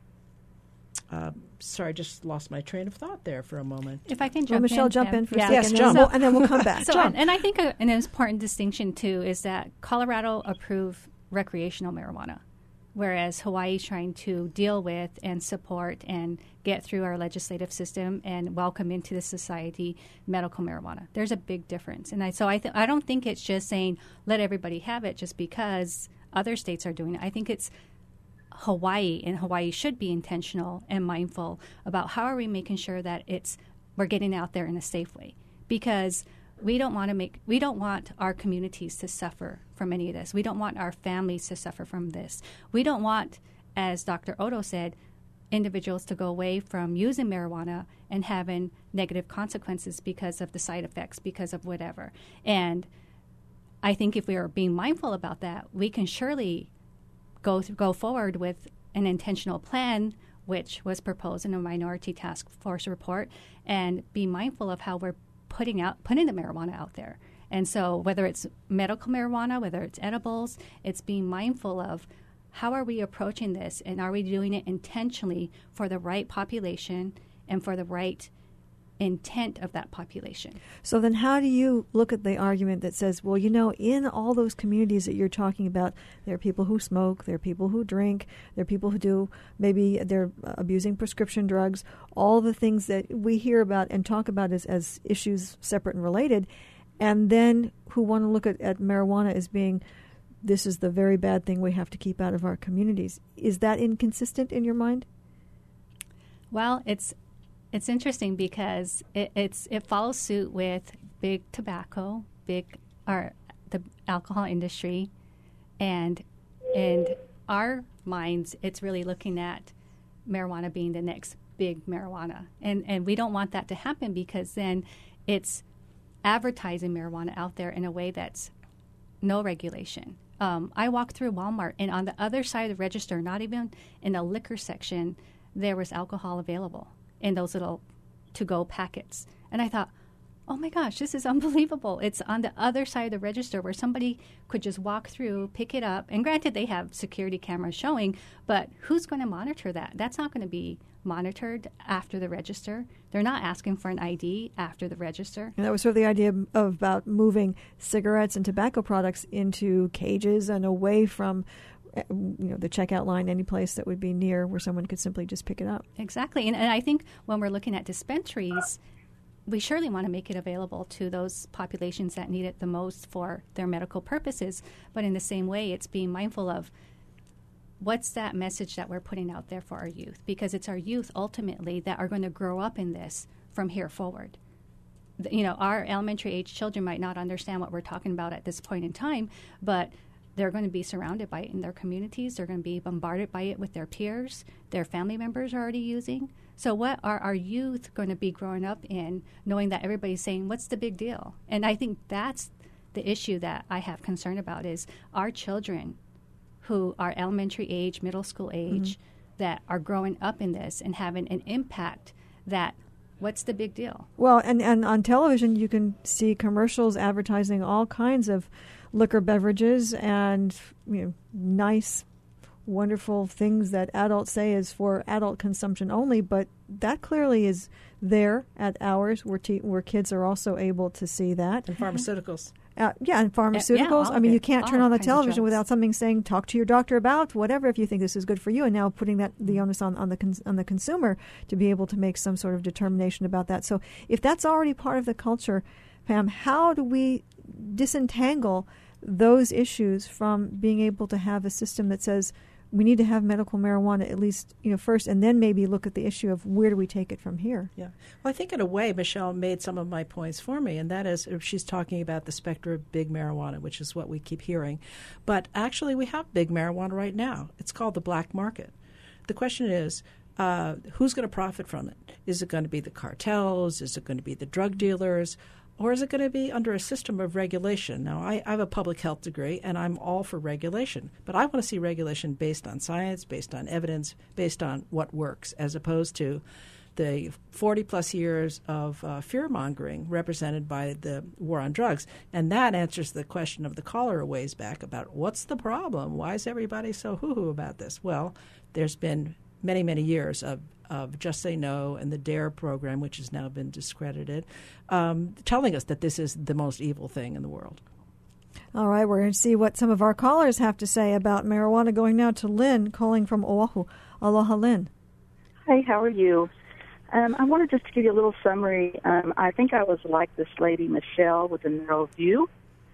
sorry, I just lost my train of thought there for a moment. If I can jump Michelle, in. jump in for a second. Yes, jump. And then we'll come back. So, and I think an important distinction, too, is that Colorado approved recreational marijuana, whereas Hawaii is trying to deal with and support and get through our legislative system and welcome into the society medical marijuana. There's a big difference. And I don't think it's just saying let everybody have it just because other states are doing it. I think it's Hawaii, and Hawaii should be intentional and mindful about how are we making sure that we're getting out there in a safe way, because we don't want our communities to suffer from any of this. We don't want our families to suffer from this. We don't want, as Dr. Odo said, individuals to go away from using marijuana and having negative consequences because of the side effects, because of whatever. And I think if we are being mindful about that, we can surely go forward with an intentional plan, which was proposed in a minority task force report, and be mindful of how we're putting the marijuana out there. And so whether it's medical marijuana, whether it's edibles, it's being mindful of how are we approaching this, and are we doing it intentionally for the right population and for the right intent of that population. So then how do you look at the argument that says, well, in all those communities that you're talking about, there are people who smoke, there are people who drink, there are people who they're abusing prescription drugs, all the things that we hear about and talk about as issues separate and related, and then who want to look at marijuana as being, this is the very bad thing we have to keep out of our communities. Is that inconsistent in your mind? Well, it's interesting because it follows suit with big tobacco, the alcohol industry, and in our minds, it's really looking at marijuana being the next big marijuana, and we don't want that to happen because then it's advertising marijuana out there in a way that's no regulation. I walked through Walmart, and on the other side of the register, not even in the liquor section, there was alcohol available in those little to-go packets. And I thought, oh my gosh, this is unbelievable. It's on the other side of the register where somebody could just walk through, pick it up. And granted, they have security cameras showing, but who's going to monitor that? That's not going to be monitored after the register. They're not asking for an ID after the register. And that was sort of the idea about moving cigarettes and tobacco products into cages and away from the checkout line, any place that would be near where someone could simply just pick it up. Exactly. And I think when we're looking at dispensaries, we surely want to make it available to those populations that need it the most for their medical purposes. But in the same way, it's being mindful of what's that message that we're putting out there for our youth, because it's our youth ultimately that are going to grow up in this from here forward. Our elementary age children might not understand what we're talking about at this point in time, but they're going to be surrounded by it in their communities. They're going to be bombarded by it with their peers. Their family members are already using. So what are our youth going to be growing up in, knowing that everybody's saying, what's the big deal? And I think that's the issue that I have concern about, is our children who are elementary age, middle school age, that are growing up in this and having an impact that, what's the big deal? Well, and on television you can see commercials advertising all kinds of liquor beverages and nice, wonderful things that adults say is for adult consumption only, but that clearly is there at hours where kids are also able to see that. And pharmaceuticals. And pharmaceuticals. You can't turn on the television without something saying, talk to your doctor about whatever if you think this is good for you, and now putting the onus on the consumer to be able to make some sort of determination about that. So if that's already part of the culture, Pam, how do we disentangle those issues from being able to have a system that says we need to have medical marijuana at least, first, and then maybe look at the issue of where do we take it from here? Yeah. Well, I think in a way, Michelle made some of my points for me, and that is she's talking about the specter of big marijuana, which is what we keep hearing. But actually, we have big marijuana right now. It's called the black market. The question is, who's going to profit from it? Is it going to be the cartels? Is it going to be the drug dealers? Or is it going to be under a system of regulation? Now, I have a public health degree, and I'm all for regulation. But I want to see regulation based on science, based on evidence, based on what works, as opposed to the 40-plus years of fear-mongering represented by the war on drugs. And that answers the question of the caller a ways back about what's the problem? Why is everybody so hoo-hoo about this? Well, there's been many, many years of Just Say No and the DARE program, which has now been discredited, telling us that this is the most evil thing in the world. All right, we're going to see what some of our callers have to say about marijuana. Going now to Lynn, calling from Oahu. Aloha, Lynn. Hi, how are you? I wanted just to give you a little summary. I think I was like this lady, Michelle, with a narrow view.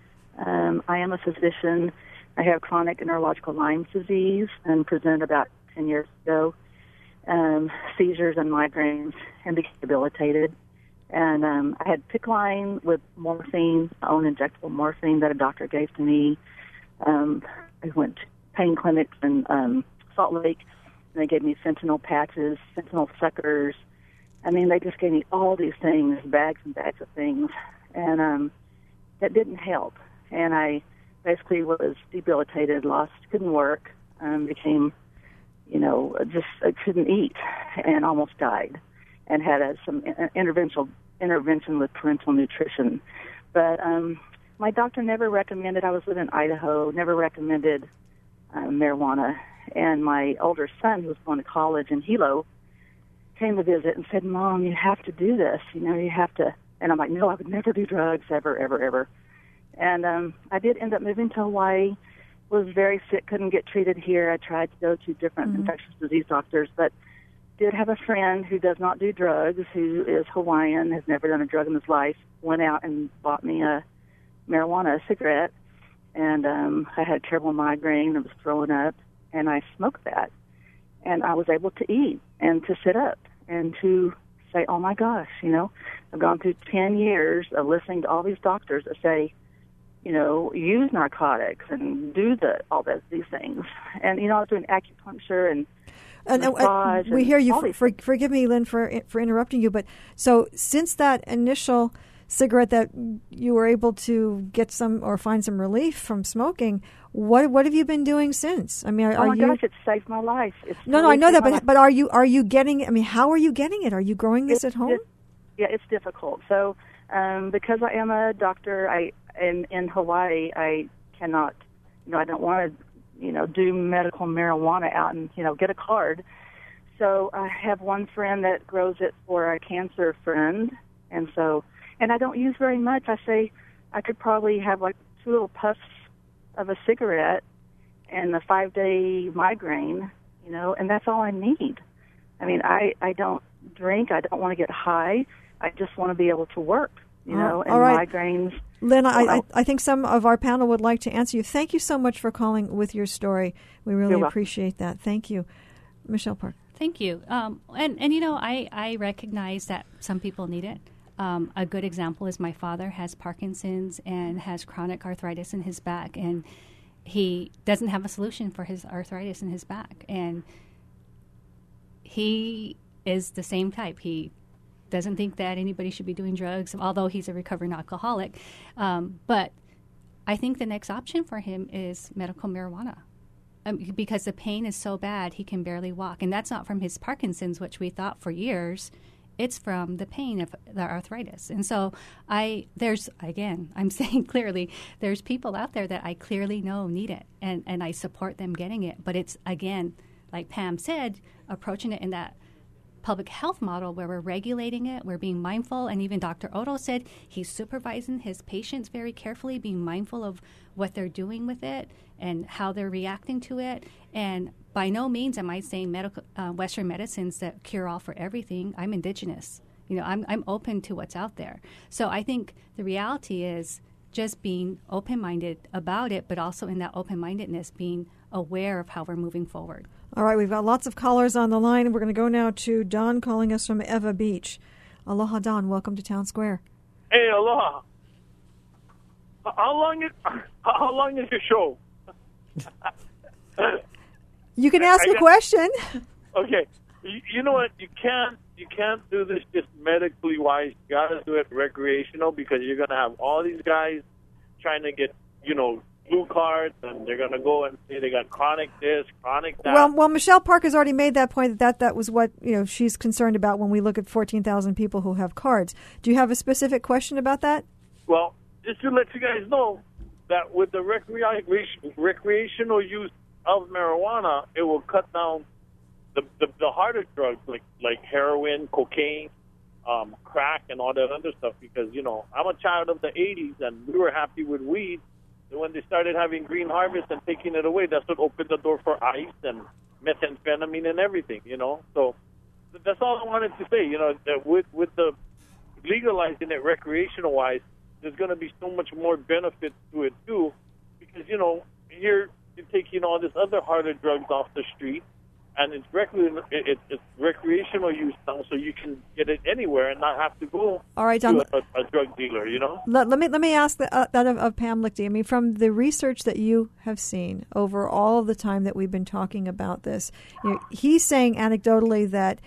I am a physician. I have chronic neurological Lyme disease and presented about 10 years ago. Seizures and migraines, and became debilitated. And I had PICC line with morphine, my own injectable morphine that a doctor gave to me. I went to pain clinics in Salt Lake, and they gave me fentanyl patches, fentanyl suckers. I mean, they just gave me all these things, bags and bags of things. And that didn't help. And I basically was debilitated, couldn't work, became just I couldn't eat and almost died, and had some intervention with parental nutrition. But my doctor never recommended, I was living in Idaho, never recommended marijuana. And my older son, who was going to college in Hilo, came to visit and said, Mom, you have to do this. You have to. And I'm like, no, I would never do drugs, ever, ever, ever. And I did end up moving to Hawaii. Was very sick, couldn't get treated here. I tried to go to different infectious disease doctors, but did have a friend who does not do drugs, who is Hawaiian, has never done a drug in his life, went out and bought me a cigarette, and I had terrible migraine. I was throwing up, and I smoked that. And I was able to eat and to sit up and to say, oh, my gosh, I've gone through 10 years of listening to all these doctors that say, use narcotics and do these things. And, I was doing acupuncture and massage. We hear you. Forgive me, Lynn, for interrupting you. But so since that initial cigarette that you were able to get some or find some relief from smoking, what have you been doing since? I mean, gosh, it saved my life. No, I know that, but are you getting it? I mean, how are you getting it? Are you growing this at home? It's difficult. So because I am a doctor, in Hawaii, I cannot, I don't want to, do medical marijuana out and, get a card. So I have one friend that grows it for a cancer friend. And I don't use very much. I say I could probably have like 2 little puffs of a cigarette and a 5-day migraine, and that's all I need. I mean, I don't drink. I don't want to get high. I just want to be able to work, and right. Migraines. Lynn, I think some of our panel would like to answer you. Thank you so much for calling with your story. We really appreciate that. Thank you. Michelle Park. Thank you. I recognize that some people need it. A good example is my father has Parkinson's and has chronic arthritis in his back, and he doesn't have a solution for his arthritis in his back. And he is the same type. He doesn't think that anybody should be doing drugs, although he's a recovering alcoholic. But I think the next option for him is medical marijuana. Because the pain is so bad, he can barely walk. And that's not from his Parkinson's, which we thought for years. It's from the pain of the arthritis. And so I'm saying clearly, there's people out there that I clearly know need it, and I support them getting it. But it's, again, like Pam said, approaching it in that public health model where we're regulating it, we're being mindful, and even Dr. Odo said he's supervising his patients very carefully, being mindful of what they're doing with it and how they're reacting to it. And by no means am I saying Western medicines that cure all for everything. I'm indigenous. I'm open to what's out there. So I think the reality is just being open-minded about it, but also in that open-mindedness being aware of how we're moving forward. All right, we've got lots of callers on the line. We're going to go now to Don calling us from Eva Beach. Aloha, Don. Welcome to Town Square. Hey, aloha. How long is your show? You can ask a question. Okay. You know what? You can't do this just medically wise. You got to do it recreational, because you're going to have all these guys trying to get, blue cards, and they're going to go and say they got chronic this, chronic that. Well, Michelle Park has already made that point that was what she's concerned about when we look at 14,000 people who have cards. Do you have a specific question about that? Well, just to let you guys know that with the recreational use of marijuana, it will cut down the harder drugs like heroin, cocaine, crack, and all that other stuff. Because I'm a child of the '80s, and we were happy with weed. And when they started having Green Harvest and taking it away, that's what opened the door for ice and methamphetamine and everything. So that's all I wanted to say. That with the legalizing it recreational wise, there's going to be so much more benefit to it too, because you're taking all this other harder drugs off the street, and it's recreational use now, so you can get it anywhere and not have to go to a drug dealer. Let me ask that of Pam Lichty. I mean, from the research that you have seen over all of the time that we've been talking about this, he's saying anecdotally that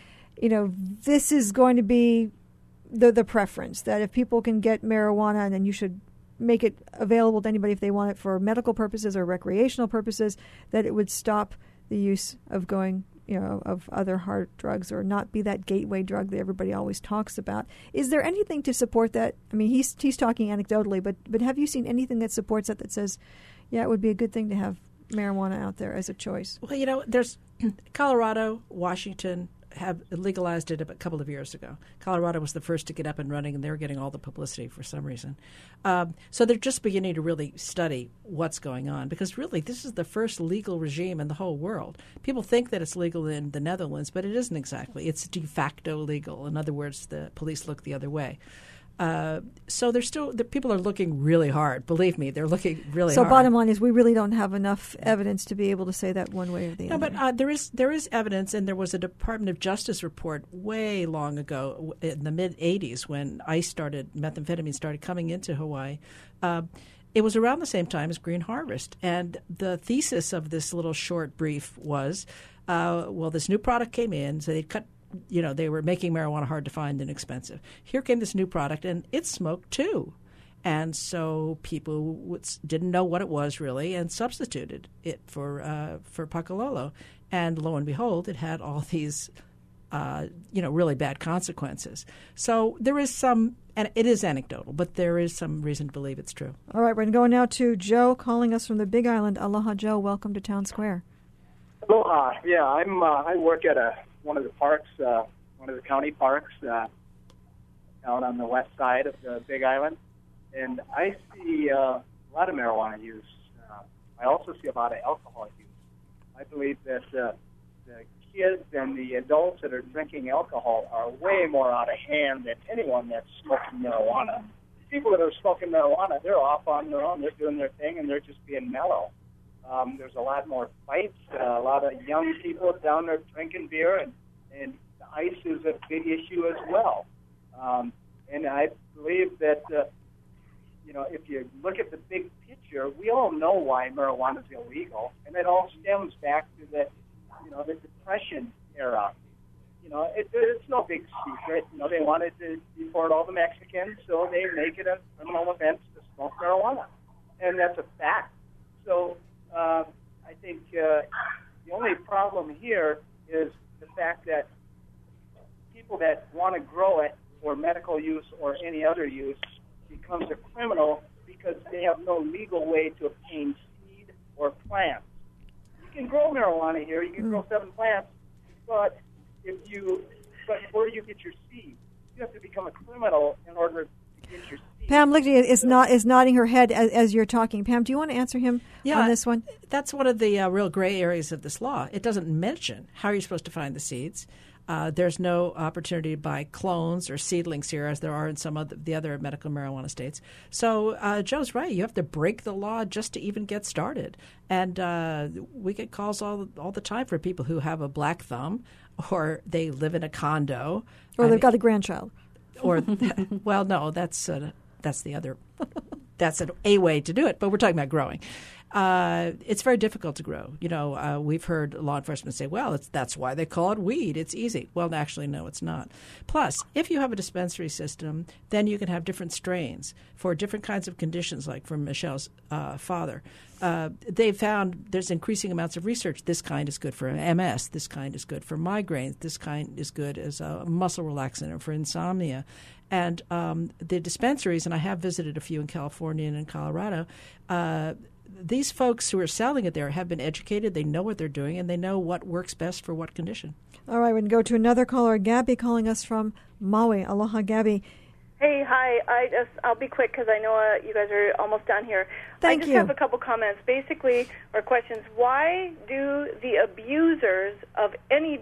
this is going to be the preference, that if people can get marijuana, and then you should make it available to anybody if they want it for medical purposes or recreational purposes, that it would stop the use of going, of other hard drugs, or not be that gateway drug that everybody always talks about. Is there anything to support that? I mean, he's talking anecdotally, but have you seen anything that supports that says, yeah, it would be a good thing to have marijuana out there as a choice? Well, there's Colorado, Washington have legalized it a couple of years ago. Colorado was the first to get up and running, and they were getting all the publicity for some reason. So they're just beginning to really study what's going on, because really this is the first legal regime in the whole world. People think that it's legal in the Netherlands, but it isn't exactly. It's de facto legal. In other words, the police look the other way. So the people are looking really hard. Believe me, they're looking really hard. So bottom line is we really don't have enough evidence to be able to say that one way or the other. No, but there is evidence, and there was a Department of Justice report way long ago in the mid-'80s when methamphetamine started coming into Hawaii. It was around the same time as Green Harvest. And the thesis of this little short brief was, this new product came in, so they'd cut they were making marijuana hard to find and expensive. Here came this new product, and it smoked too. And so people didn't know what it was really and substituted it for Pakalolo. And lo and behold, it had all these, really bad consequences. So there is some, and it is anecdotal, but there is some reason to believe it's true. All right, we're going to go now to Joe calling us from the Big Island. Aloha, Joe. Welcome to Town Square. Aloha. Yeah, I work at one of the parks, one of the county parks down on the west side of the Big Island, and I see a lot of marijuana use. I also see a lot of alcohol use. I believe that the kids and the adults that are drinking alcohol are way more out of hand than anyone that's smoking marijuana. The people that are smoking marijuana, they're off on their own. They're doing their thing, and they're just being mellow. There's a lot more fights, a lot of young people down there drinking beer, and the ice is a big issue as well. And I believe that, if you look at the big picture, we all know why marijuana is illegal, and it all stems back to the Depression era. It's no big secret. They wanted to deport all the Mexicans, so they make it a criminal offense to smoke marijuana, and that's a fact. So I think the only problem here is the fact that people that want to grow it for medical use or any other use becomes a criminal because they have no legal way to obtain seed or plants. You can grow marijuana here. You can grow 7 plants, but where do you get your seed? You have to become a criminal in order to get your seed. Pam Lichty is nodding her head as you're talking. Pam, do you want to answer him on this one? That's one of the real gray areas of this law. It doesn't mention how you're supposed to find the seeds. There's no opportunity to buy clones or seedlings here, as there are in some of the other medical marijuana states. So Joe's right. You have to break the law just to even get started. And we get calls all the time for people who have a black thumb, or they live in a condo, or they've got a grandchild. Or well, no, that's the other. That's a way to do it. But we're talking about growing. It's very difficult to grow. We've heard law enforcement say, well, that's why they call it weed. It's easy. Well, actually, no, it's not. Plus, if you have a dispensary system, then you can have different strains for different kinds of conditions, like for Michelle's father. They found there's increasing amounts of research. This kind is good for MS. This kind is good for migraines. This kind is good as a muscle relaxant or for insomnia. And the dispensaries, and I have visited a few in California and in Colorado, these folks who are selling it there have been educated. They know what they're doing, and they know what works best for what condition. All right, we can go to another caller, Gabby, calling us from Maui. Aloha, Gabby. Hey, hi. I'll be quick because I know you guys are almost done here. Thank you. I just have a couple comments, basically, or questions. Why do the abusers of any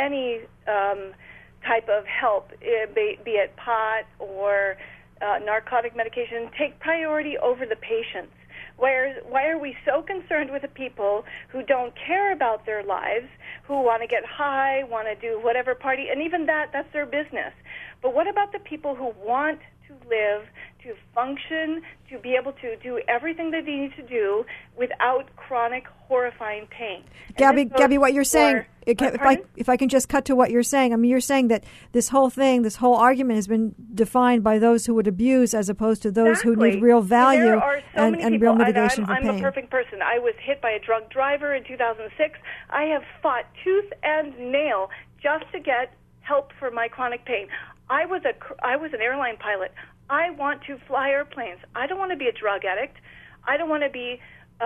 type of help, be it pot or narcotic medication, take priority over the patients? Why are we so concerned with the people who don't care about their lives, who want to get high, want to do whatever party, and even that's their business. But what about the people who want to live, to function, to be able to do everything that they need to do without chronic, horrifying pain? Gabby, what you're saying, if I can just cut to what you're saying, I mean, you're saying that this whole argument has been defined by those who would abuse as opposed to those who need real value and real mitigation for pain. I'm a perfect person. I was hit by a drunk driver in 2006. I have fought tooth and nail just to get help for my chronic pain. I was an airline pilot. I want to fly airplanes. I don't want to be a drug addict. I don't want to be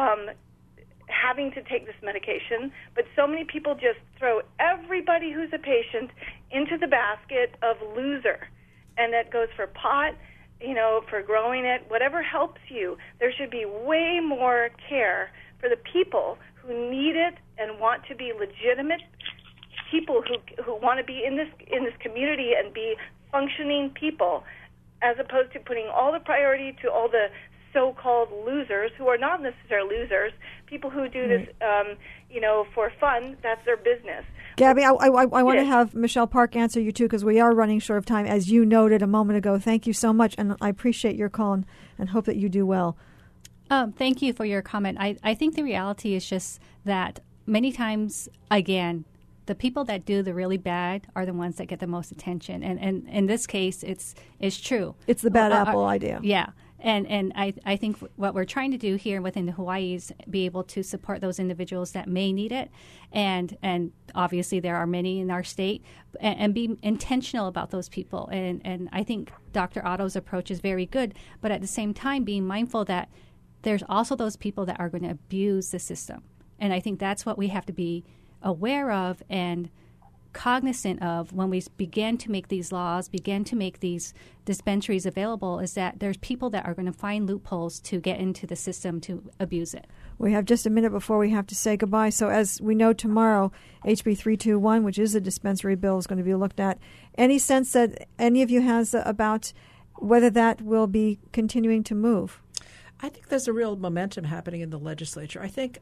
having to take this medication. But so many people just throw everybody who's a patient into the basket of loser. And that goes for pot, for growing it, whatever helps you. There should be way more care for the people who need it and want to be legitimate people who want to be in this community and be functioning people, as opposed to putting all the priority to all the so-called losers who are not necessarily losers, people who do this, for fun. That's their business. Gabby, I want to have Michelle Park answer you, too, because we are running short of time, as you noted a moment ago. Thank you so much, and I appreciate your call and hope that you do well. Thank you for your comment. I think the reality is just that many times, again, the people that do the really bad are the ones that get the most attention. And in this case, it's true. It's the bad apple idea. Yeah. And I think what we're trying to do here within the Hawaii is be able to support those individuals that may need it. And obviously there are many in our state, and be intentional about those people. And I think Dr. Otto's approach is very good, but at the same time being mindful that there's also those people that are going to abuse the system. And I think that's what we have to be aware of and cognizant of when we begin to make these laws, begin to make these dispensaries available, is that there's people that are going to find loopholes to get into the system to abuse it. We have just a minute before we have to say goodbye. So as we know, tomorrow, HB 321, which is a dispensary bill, is going to be looked at. Any sense that any of you has about whether that will be continuing to move? I think there's a real momentum happening in the legislature. I think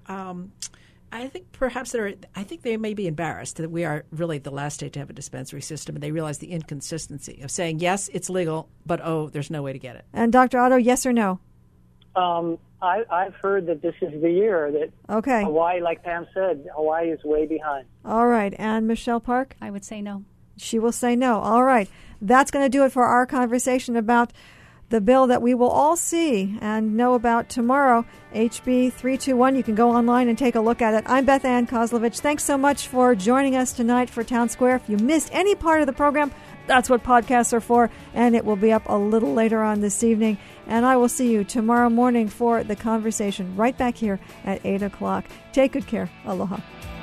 perhaps they may be embarrassed that we are really the last state to have a dispensary system, and they realize the inconsistency of saying, yes, it's legal, but, there's no way to get it. And Dr. Otto, yes or no? I've heard that this is the year that Hawaii, like Pam said, Hawaii is way behind. All right. And Michelle Park? I would say no. She will say no. All right. That's going to do it for our conversation about the bill that we will all see and know about tomorrow, HB 321. You can go online and take a look at it. I'm Beth Ann Kozlovich. Thanks so much for joining us tonight for Town Square. If you missed any part of the program, that's what podcasts are for, and it will be up a little later on this evening. And I will see you tomorrow morning for the conversation right back here at 8 o'clock. Take good care. Aloha.